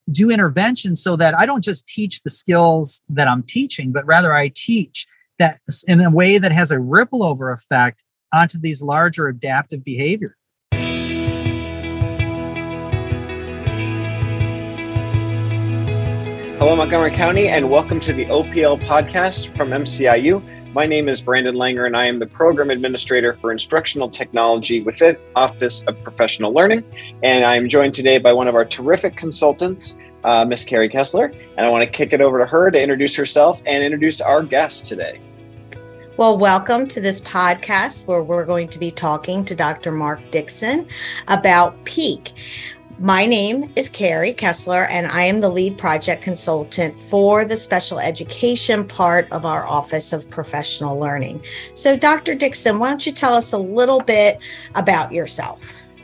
do interventions so that I don't just teach the skills that I'm teaching, but rather I teach that in a way that has a ripple over effect onto these larger adaptive behaviors. Hello, Montgomery County, and welcome to the OPL podcast from MCIU. My name is Brandon Langer, and I am the Program Administrator for Instructional Technology within Office of Professional Learning. And I'm joined today by one of our terrific consultants, Ms. Carrie Kessler. And I want to kick it over to her to introduce herself and introduce our guest today. Well, welcome to this podcast where we're going to be talking to Dr. Mark Dixon about PEAK. My name is Carrie Kessler, and I am the lead project consultant for the special education part of our Office of Professional Learning. So, Dr. Dixon, why don't you tell us a little bit about yourself?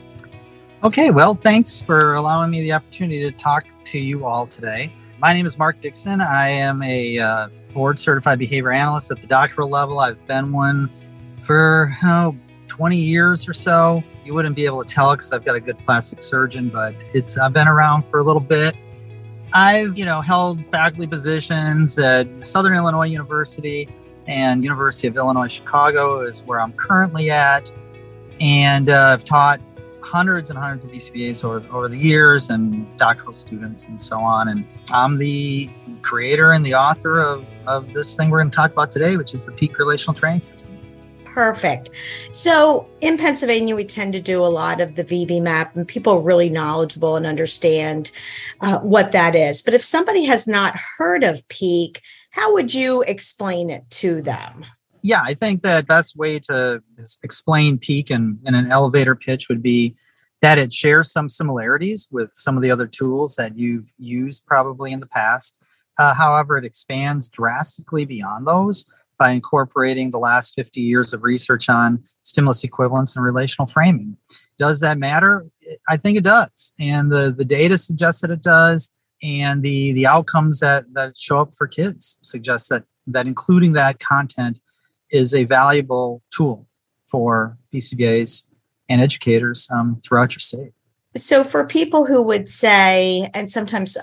Okay, well, thanks for allowing me the opportunity to talk to you all today. My name is Mark Dixon. I am a board-certified behavior analyst at the doctoral level. I've been one for 20 years or so. You wouldn't be able to tell because I've got a good plastic surgeon, but I've been around for a little bit. I've, held faculty positions at Southern Illinois University and University of Illinois Chicago is where I'm currently at. And I've taught hundreds and hundreds of BCBAs over the years and doctoral students and so on. And I'm the creator and the author of this thing we're going to talk about today, which is the PEAK Relational Training System. Perfect. So in Pennsylvania, we tend to do a lot of the VB-MAP, and people are really knowledgeable and understand what that is. But if somebody has not heard of PEAK, how would you explain it to them? Yeah, I think the best way to explain PEAK in an elevator pitch would be that it shares some similarities with some of the other tools that you've used probably in the past. However, it expands drastically beyond those by incorporating the last 50 years of research on stimulus equivalence and relational framing. Does that matter? I think it does. And the data suggests that it does. And the outcomes that show up for kids suggest that including that content is a valuable tool for BCBAs and educators throughout your state. So for people who would say, and sometimes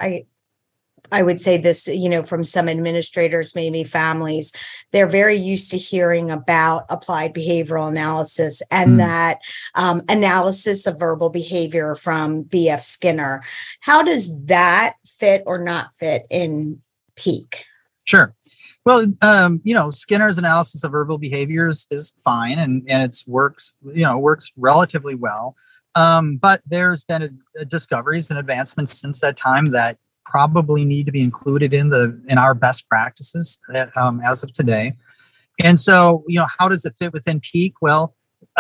I would say this, from some administrators, maybe families, they're very used to hearing about applied behavioral analysis and that analysis of verbal behavior from B.F. Skinner. How does that fit or not fit in PEAK? Sure. Well, Skinner's analysis of verbal behaviors is fine and it works relatively well. But there's been discoveries and advancements since that time that probably need to be included in our best practices as of today. And so, how does it fit within PEAK? Well,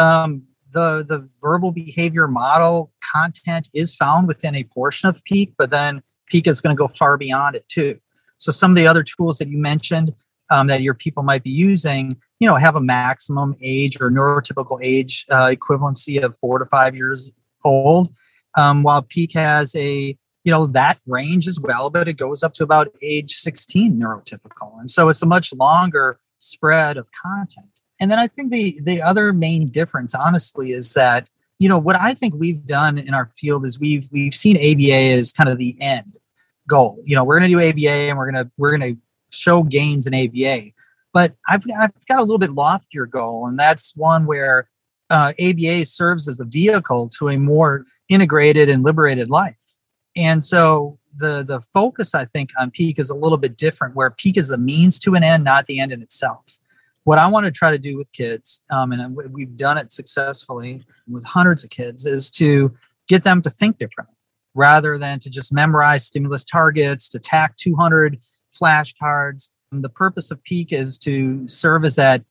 the verbal behavior model content is found within a portion of PEAK, but then PEAK is going to go far beyond it too. So some of the other tools that you mentioned that your people might be using, have a maximum age or neurotypical age equivalency of 4 to 5 years old, while PEAK has that range as well, but it goes up to about age 16 neurotypical. And so it's a much longer spread of content. And then I think the other main difference, honestly, is that, what I think we've done in our field is we've seen ABA as kind of the end goal. We're going to do ABA and we're going to show gains in ABA. But I've got a little bit loftier goal, and that's one where ABA serves as the vehicle to a more integrated and liberated life. And so the focus, I think, on PEAK is a little bit different, where PEAK is the means to an end, not the end in itself. What I want to try to do with kids, and we've done it successfully with hundreds of kids, is to get them to think differently rather than to just memorize stimulus targets, to tack 200 flashcards. And the purpose of PEAK is to serve as that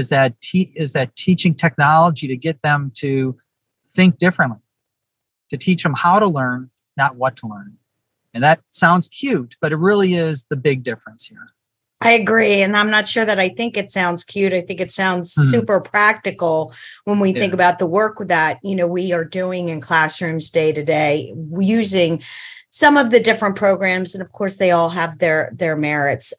teaching technology to get them to think differently, to teach them how to learn, not what to learn. And that sounds cute, but it really is the big difference here. I agree. And I'm not sure that I think it sounds cute. I think it sounds super practical when we think about the work that, we are doing in classrooms day to day, using some of the different programs. And of course, they all have their merits.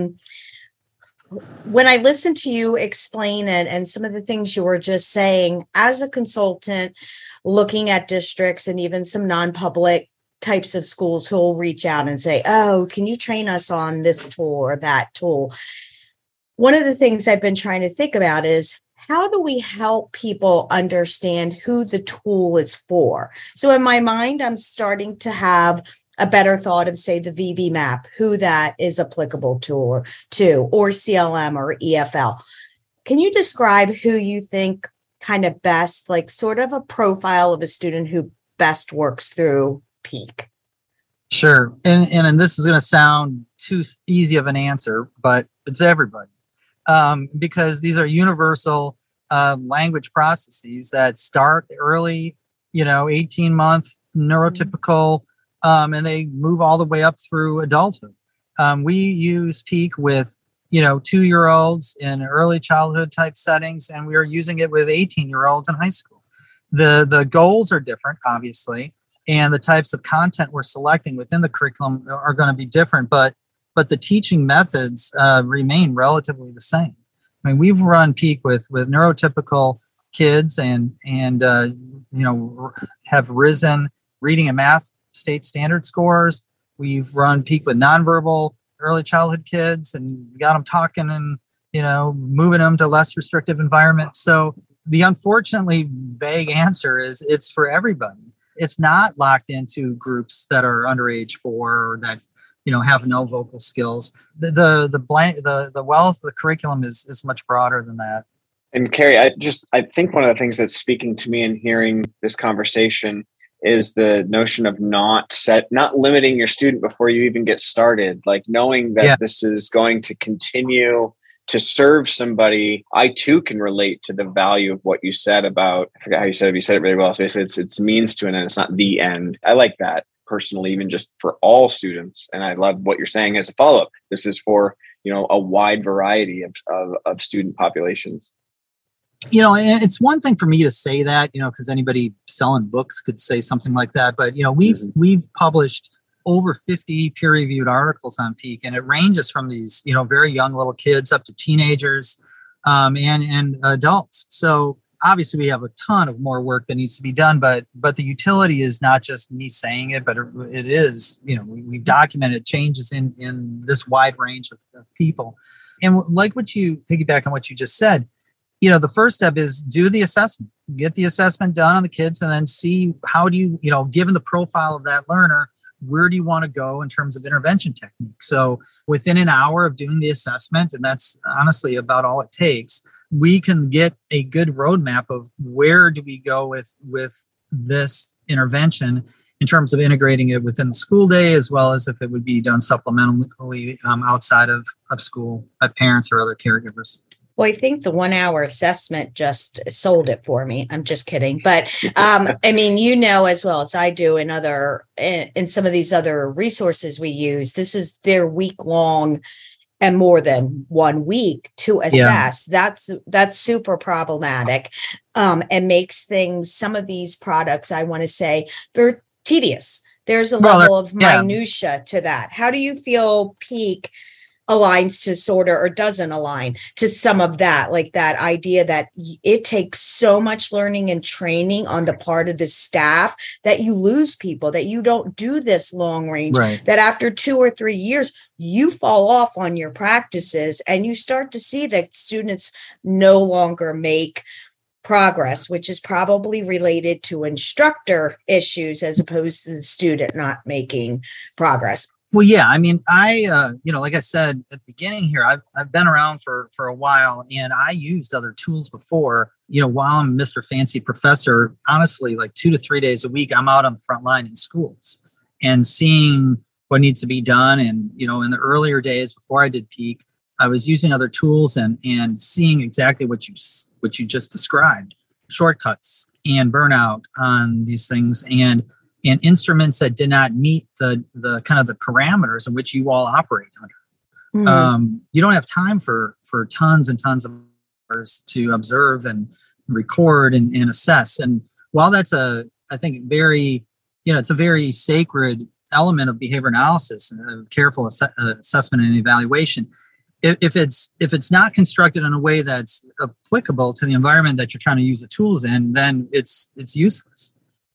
When I listen to you explain it and some of the things you were just saying, as a consultant, looking at districts and even some non-public types of schools who will reach out and say, oh, can you train us on this tool or that tool? One of the things I've been trying to think about is, how do we help people understand who the tool is for? So in my mind, I'm starting to have a better thought of, say, the VB map, who that is applicable to, or CLM or EFL. Can you describe who you think kind of best, like sort of a profile of a student who best works through Peak? Sure. And this is going to sound too easy of an answer, but it's everybody. Because these are universal language processes that start early, 18-month neurotypical, and they move all the way up through adulthood. We use Peak with, 2-year-olds in early childhood type settings, and we are using it with 18-year-olds in high school. The goals are different, obviously, and the types of content we're selecting within the curriculum are going to be different, but the teaching methods remain relatively the same. I mean, we've run Peak with neurotypical kids and have risen reading and math state standard scores. We've run Peak with nonverbal early childhood kids and got them talking and, moving them to less restrictive environments. So the unfortunately vague answer is it's for everybody. It's not locked into groups that are under age 4 or that have no vocal skills. The wealth of the curriculum is much broader than that. And Carrie, I think one of the things that's speaking to me in hearing this conversation is the notion of not limiting your student before you even get started, like knowing that this is going to continue to serve somebody. I too can relate to the value of what you said about, I forgot how you said it, you said it really well. So basically it's means to an end. It's not the end. I like that personally, even just for all students. And I love what you're saying as a follow-up. This is for, a wide variety of student populations. And it's one thing for me to say that, because anybody selling books could say something like that. But, we've published over 50 peer-reviewed articles on Peak, and it ranges from these, very young little kids up to teenagers and adults. So obviously we have a ton of more work that needs to be done, but the utility is not just me saying it, but it is, we've documented changes in this wide range of people. And like piggyback on what you just said, the first step is do the assessment, get the assessment done on the kids, and then see how do you, given the profile of that learner, where do you want to go in terms of intervention technique? So within an hour of doing the assessment, and that's honestly about all it takes, we can get a good roadmap of where do we go with this intervention in terms of integrating it within the school day, as well as if it would be done supplementally outside of school by parents or other caregivers. Well, I think the 1 hour assessment just sold it for me. I'm just kidding. But as well as I do in some of these other resources we use, this is their week long and more than 1 week to assess. Yeah. That's super problematic and makes some of these products, I want to say, they're tedious. There's a level of minutia to that. How do you feel Peak aligns to sort of, or doesn't align to some of that, like that idea that it takes so much learning and training on the part of the staff that you lose people, that you don't do this long range, that after 2 or 3 years, you fall off on your practices and you start to see that students no longer make progress, which is probably related to instructor issues as opposed to the student not making progress. Well, yeah, I mean, like I said at the beginning here, I've been around for a while, and I used other tools before, while I'm Mr. Fancy Professor. Honestly, like 2 to 3 days a week, I'm out on the front line in schools and seeing what needs to be done. And, in the earlier days before I did Peak, I was using other tools and seeing exactly what you just described, shortcuts and burnout on these things, and instruments that did not meet the kind of the parameters in which you all operate under. Mm-hmm. You don't have time for tons and tons of hours to observe and record and assess. And while that's I think it's a very sacred element of behavior analysis and careful assessment and evaluation, if it's not constructed in a way that's applicable to the environment that you're trying to use the tools in, then it's useless.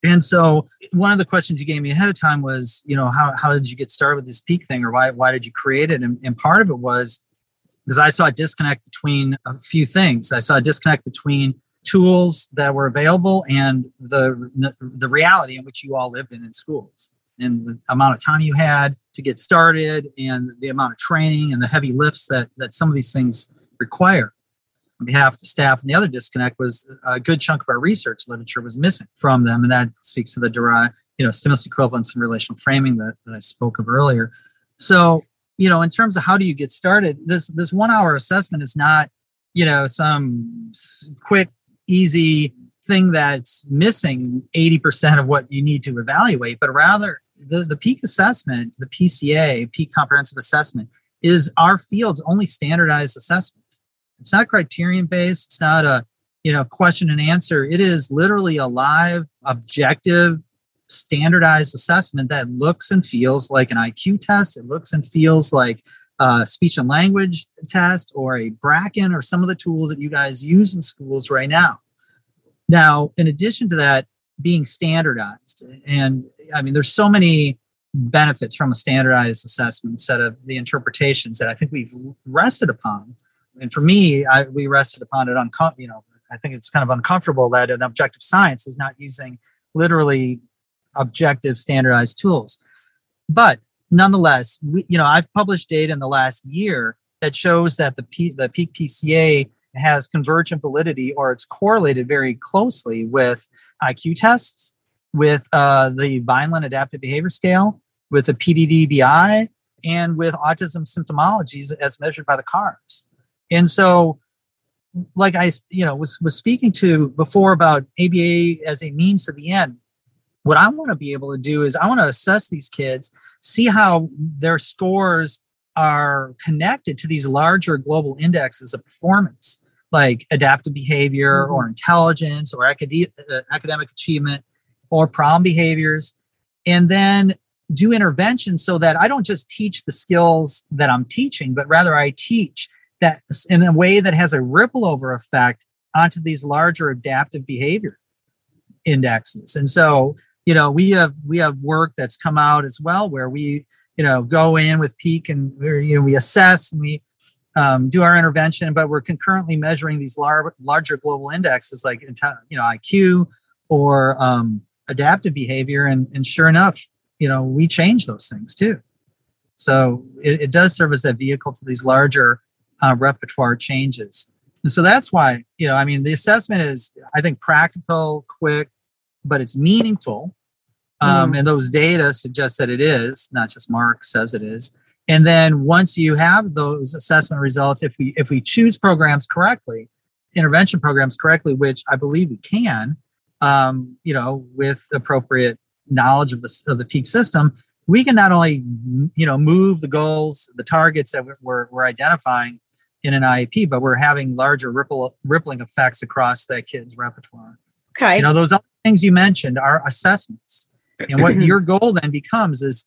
And so one of the questions you gave me ahead of time was, how did you get started with this peak thing, or why did you create it? And part of it was because I saw a disconnect between a few things. I saw a disconnect between tools that were available and the reality in which you all lived in schools, and the amount of time you had to get started, and the amount of training and the heavy lifts that some of these things require. On behalf of the staff, and the other disconnect was a good chunk of our research literature was missing from them, and that speaks to the derived, stimulus equivalence and relational framing that I spoke of earlier. So, in terms of how do you get started, this 1 hour assessment is not, some quick, easy thing that's missing 80% of what you need to evaluate, but rather the peak assessment, the PCA, peak comprehensive assessment, is our field's only standardized assessment. It's not criterion based. It's not a, question and answer. It is literally a live, objective, standardized assessment that looks and feels like an IQ test. It looks and feels like a speech and language test or a Bracken or some of the tools that you guys use in schools right now. Now, in addition to that, being standardized, and there's so many benefits from a standardized assessment instead of the interpretations that I think we've rested upon. And for me, we rested upon it I think it's kind of uncomfortable that an objective science is not using literally objective standardized tools. But nonetheless, I've published data in the last year that shows that the peak PCA has convergent validity, or it's correlated very closely with IQ tests, with the Vineland Adaptive Behavior Scale, with the PDD-BI, and with autism symptomologies as measured by the CARS. And so, like I was speaking to before about ABA as a means to the end, what I want to be able to do is I want to assess these kids, see how their scores are connected to these larger global indexes of performance, like adaptive behavior or intelligence or academic achievement or problem behaviors, and then do interventions so that I don't just teach the skills that I'm teaching, but rather I teach that in a way that has a ripple over effect onto these larger adaptive behavior indexes. And so, we have work that's come out as well where we, go in with peak and we assess and we do our intervention, but we're concurrently measuring these larger global indexes like, IQ or adaptive behavior. And sure enough, we change those things too. So it does serve as that vehicle to these larger repertoire changes. And so that's why, the assessment is, I think, practical, quick, but it's meaningful. And those data suggest that it is, not just Mark says it is. And then once you have those assessment results, if we choose programs correctly, intervention programs correctly, which I believe we can, with appropriate knowledge of the peak system, we can not only, move the goals, the targets that we're identifying in an IEP, but we're having larger rippling effects across that kid's repertoire. Okay. Those other things you mentioned are assessments. And what your goal then becomes is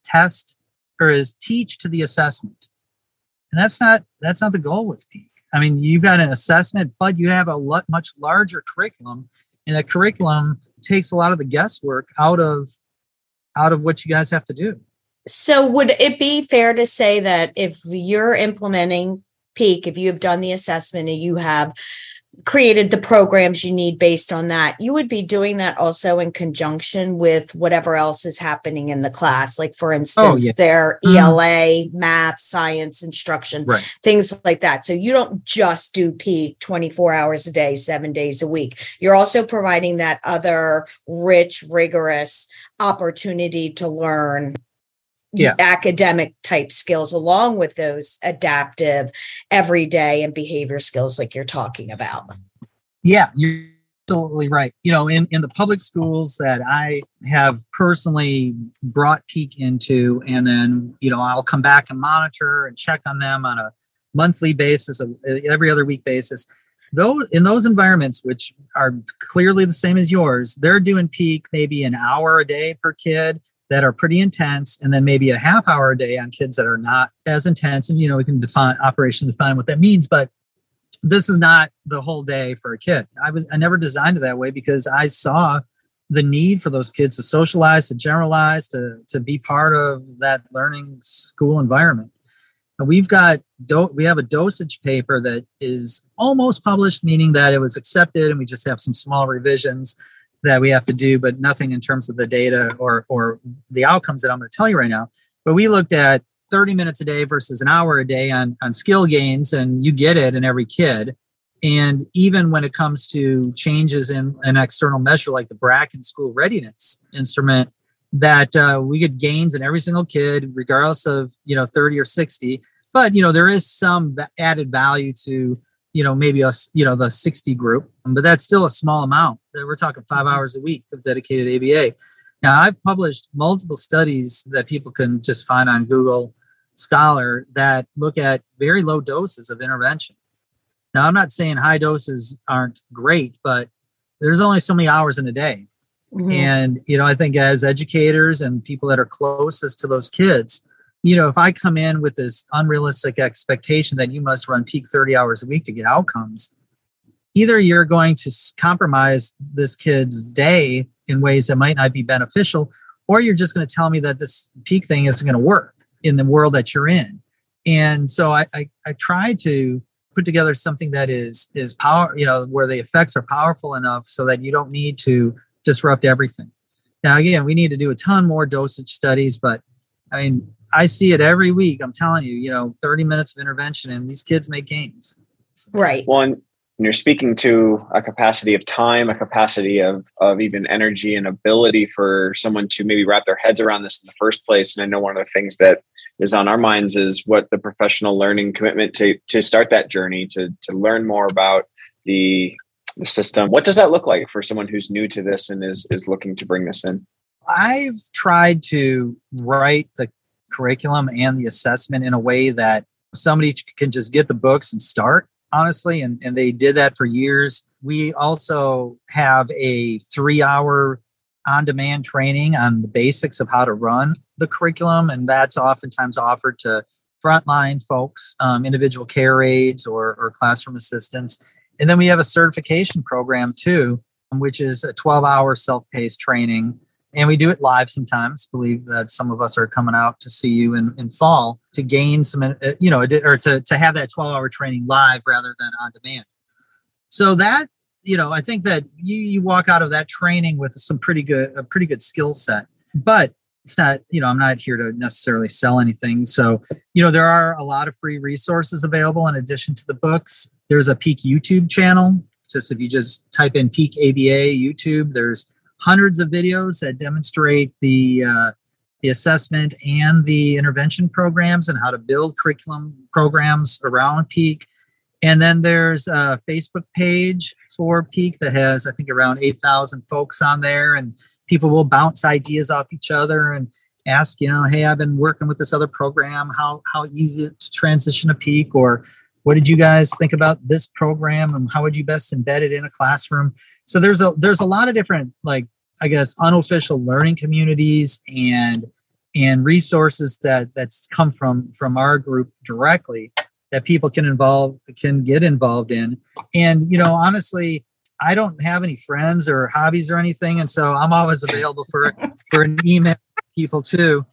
teach to the assessment. And that's not the goal with peak. You've got an assessment, but you have a much larger curriculum, and that curriculum takes a lot of the guesswork out of what you guys have to do. So would it be fair to say that if you're implementing peak, if you have done the assessment and you have created the programs you need based on that, you would be doing that also in conjunction with whatever else is happening in the class? Like, for instance, their ELA, math, science instruction, things like that. So you don't just do peak 24 hours a day, 7 days a week. You're also providing that other rich, rigorous opportunity to learn academic type skills along with those adaptive, everyday and behavior skills like you're talking about. Yeah, you're absolutely right. In the public schools that I have personally brought peak into, and then, I'll come back and monitor and check on them on a monthly basis, every other week basis. In those environments, which are clearly the same as yours, they're doing peak maybe an hour a day per kid that are pretty intense, and then maybe a half hour a day on kids that are not as intense. And, we can define what that means, but this is not the whole day for a kid. I never designed it that way because I saw the need for those kids to socialize, to generalize, to be part of that learning school environment. And we have a dosage paper that is almost published, meaning that it was accepted, and we just have some small revisions that we have to do, but nothing in terms of the data or the outcomes that I'm going to tell you right now. But we looked at 30 minutes a day versus an hour a day on skill gains, and you get it in every kid. And even when it comes to changes in an external measure like the Bracken School Readiness Instrument, that we get gains in every single kid, regardless of 30 or 60. But there is some added value to maybe us the 60 group, but that's still a small amount. We're talking 5 hours a week of dedicated ABA. Now, I've published multiple studies that people can just find on Google Scholar that look at very low doses of intervention. Now, I'm not saying high doses aren't great, but there's only so many hours in a day. Mm-hmm. And, I think as educators and people that are closest to those kids, if I come in with this unrealistic expectation that you must run peak 30 hours a week to get outcomes, either you're going to compromise this kid's day in ways that might not be beneficial, or you're just going to tell me that this peak thing isn't going to work in the world that you're in. And so I try to put together something that is power, where the effects are powerful enough so that you don't need to disrupt everything. Now, again, we need to do a ton more dosage studies, but I mean, I see it every week. I'm telling you, 30 minutes of intervention and these kids make gains. Right. One, you're speaking to a capacity of time, a capacity of even energy and ability for someone to maybe wrap their heads around this in the first place. And I know one of the things that is on our minds is what the professional learning commitment to start that journey, to learn more about the system. What does that look like for someone who's new to this and is looking to bring this in? I've tried to write the curriculum and the assessment in a way that somebody can just get the books and start, honestly, and they did that for years. We also have a 3-hour on-demand training on the basics of how to run the curriculum, and that's oftentimes offered to frontline folks, individual care aides or classroom assistants. And then we have a certification program too, which is a 12-hour self-paced training. And we do it live sometimes. I believe that some of us are coming out to see you in fall to gain some, or to have that 12-hour training live rather than on demand. So that, I think that you walk out of that training with a pretty good skill set. But it's not, I'm not here to necessarily sell anything. So, there are a lot of free resources available in addition to the books. There's a Peak YouTube channel. Just if you just type in Peak ABA YouTube, there's hundreds of videos that demonstrate the assessment and the intervention programs and how to build curriculum programs around Peak. And then there's a Facebook page for Peak that has, I think, around 8,000 folks on there. And people will bounce ideas off each other and ask, hey, I've been working with this other program. How easy is it to transition to Peak? Or what did you guys think about this program? And how would you best embed it in a classroom? So there's a lot of different, unofficial learning communities and resources that's come from our group directly that people can get involved in. And, honestly, I don't have any friends or hobbies or anything. And so I'm always available for an email people too.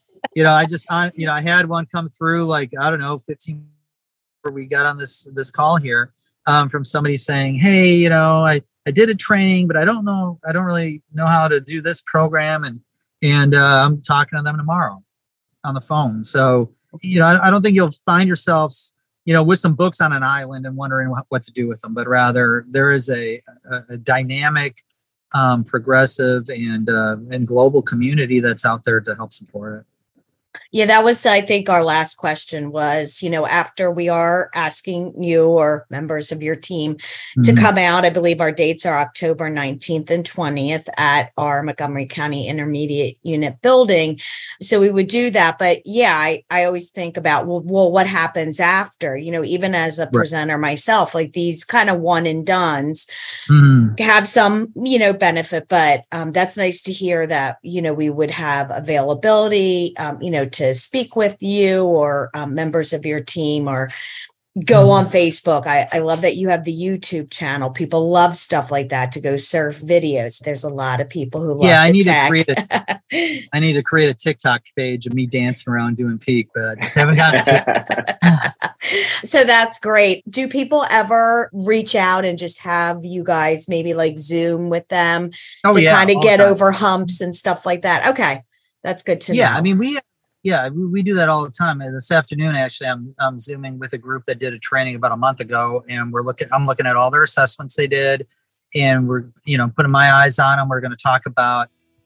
I had one come through 15 where we got on this call here from somebody saying, hey, I did a training, but I don't really know how to do this program. And I'm talking to them tomorrow on the phone. So, I don't think you'll find yourselves, with some books on an island and wondering what to do with them, but rather there is a dynamic, progressive and global community that's out there to help support it. Yeah, that was, I think, our last question was, after we are asking you or members of your team to come out, I believe our dates are October 19th and 20th at our Montgomery County Intermediate Unit building. So we would do that. But yeah, I always think about, well, what happens after, even as a presenter myself, like these kind of one and dones have some, benefit. But that's nice to hear that, we would have availability, to speak with you or members of your team or go on Facebook. I love that you have the YouTube channel. People love stuff like that, to go surf videos. There's a lot of people who love I need to create a TikTok page of me dancing around doing peak, but I just haven't gotten to it. So that's great. Do people ever reach out and just have you guys maybe like Zoom with them to kind of get over humps and stuff like that? Okay. That's good to know. I mean, we do that all the time. This afternoon, actually, I'm Zooming with a group that did a training about a month ago, and I'm looking at all their assessments they did, and we're, putting my eyes on them. We're going to talk about,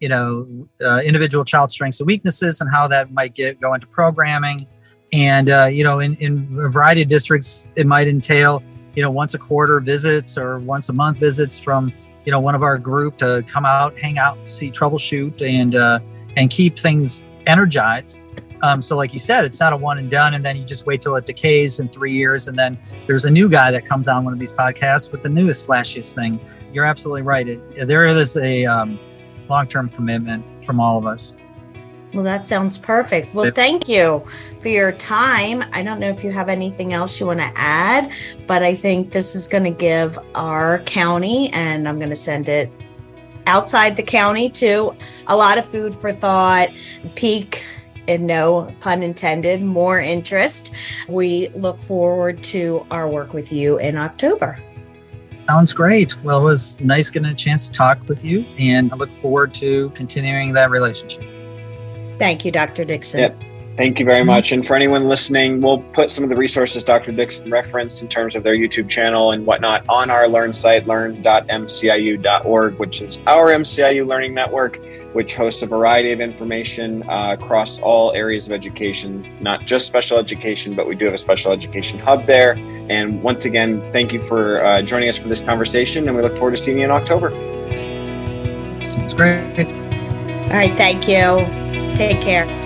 individual child strengths and weaknesses and how that might go into programming. And, in a variety of districts, it might entail, once a quarter visits or once a month visits from, one of our group to come out, hang out, see, troubleshoot, and keep things energized. So like you said, it's not a one and done, and then you just wait till it decays in 3 years, and then there's a new guy that comes on one of these podcasts with the newest, flashiest thing. You're absolutely right. There is a long-term commitment from all of us. Well, that sounds perfect. Well, thank you for your time. I don't know if you have anything else you want to add, but I think this is going to give our county, and I'm going to send it outside the county too, a lot of food for thought, peak, and no pun intended, more interest. We look forward to our work with you in October. Sounds great. Well, it was nice getting a chance to talk with you, and I look forward to continuing that relationship. Thank you, Dr. Dixon. Yep. Thank you very much. And for anyone listening, we'll put some of the resources Dr. Dixon referenced in terms of their YouTube channel and whatnot on our Learn site, learn.mciu.org, which is our MCIU Learning Network, which hosts a variety of information across all areas of education, not just special education, but we do have a special education hub there. And once again, thank you for joining us for this conversation, and we look forward to seeing you in October. Sounds great. All right. Thank you. Take care.